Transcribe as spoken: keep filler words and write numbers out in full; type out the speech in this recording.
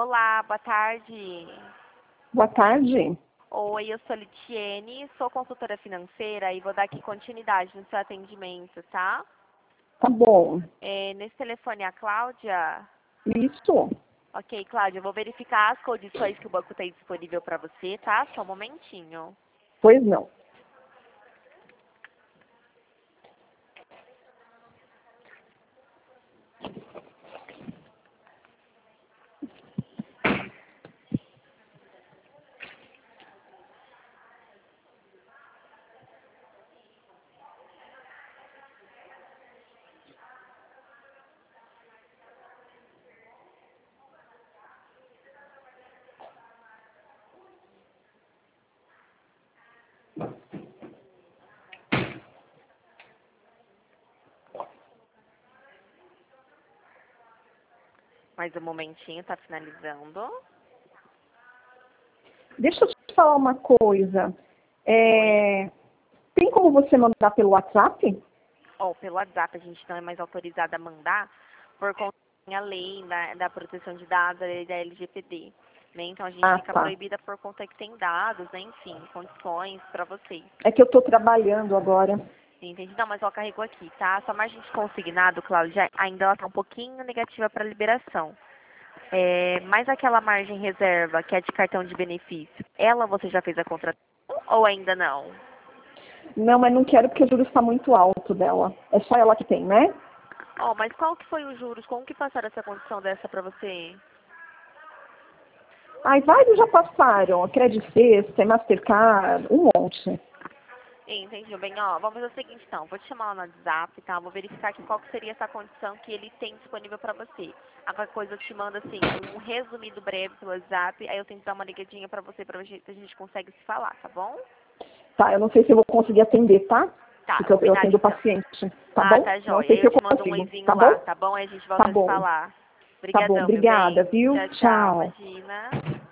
Olá, boa tarde. Boa tarde. Oi, eu sou a Litiene, sou consultora financeira e vou dar aqui continuidade no seu atendimento, tá? Tá bom. É, nesse telefone é a Cláudia? Isso. Ok, Cláudia, eu vou verificar as condições que o banco tem disponível para você, tá? Só um momentinho. Pois não. Mais um momentinho, tá finalizando. Deixa eu te falar uma coisa. É, tem como você mandar pelo WhatsApp? Ou pelo WhatsApp a gente não é mais autorizada a mandar por conta da lei da, da proteção de dados, a lei da L G P D. Né? Então a gente Ah, fica tá. proibida por conta que tem dados, né? Enfim, condições para vocês. É que eu estou trabalhando agora. Entendi. Não, mas ó, carregou aqui, tá? Sua margem de consignado, Cláudia, ainda ela tá um pouquinho negativa para liberação. É, mas aquela margem reserva, que é de cartão de benefício, ela você já fez a contratação ou ainda não? Não, mas não quero porque o juros está muito alto dela. É só ela que tem, né? Ó, mas qual que foi os juros? Como que passaram essa condição dessa para você? Ai, vários já passaram. A Credit Sexta, Mastercard, um monte. Entendi, bem, ó, vamos fazer o seguinte então, vou te chamar lá no WhatsApp, tá? Vou verificar aqui qual que seria essa condição que ele tem disponível para você. A qualquer coisa eu te mando assim, um resumido breve pelo WhatsApp, aí eu tento dar uma ligadinha para você, pra ver se a gente consegue se falar, tá bom? Tá, eu não sei se eu vou conseguir atender, tá? Tá, Porque eu, eu combinado atendo então. paciente, tá Ah, bom? tá Não jóia. sei Aí se eu eu te mando um consigo, oizinho tá lá, bom? tá bom? Aí a gente Tá volta a se bom. falar. Tá bom, Obrigadão, meu obrigada, bem. viu? Tchau, tchau, Tchau. imagina.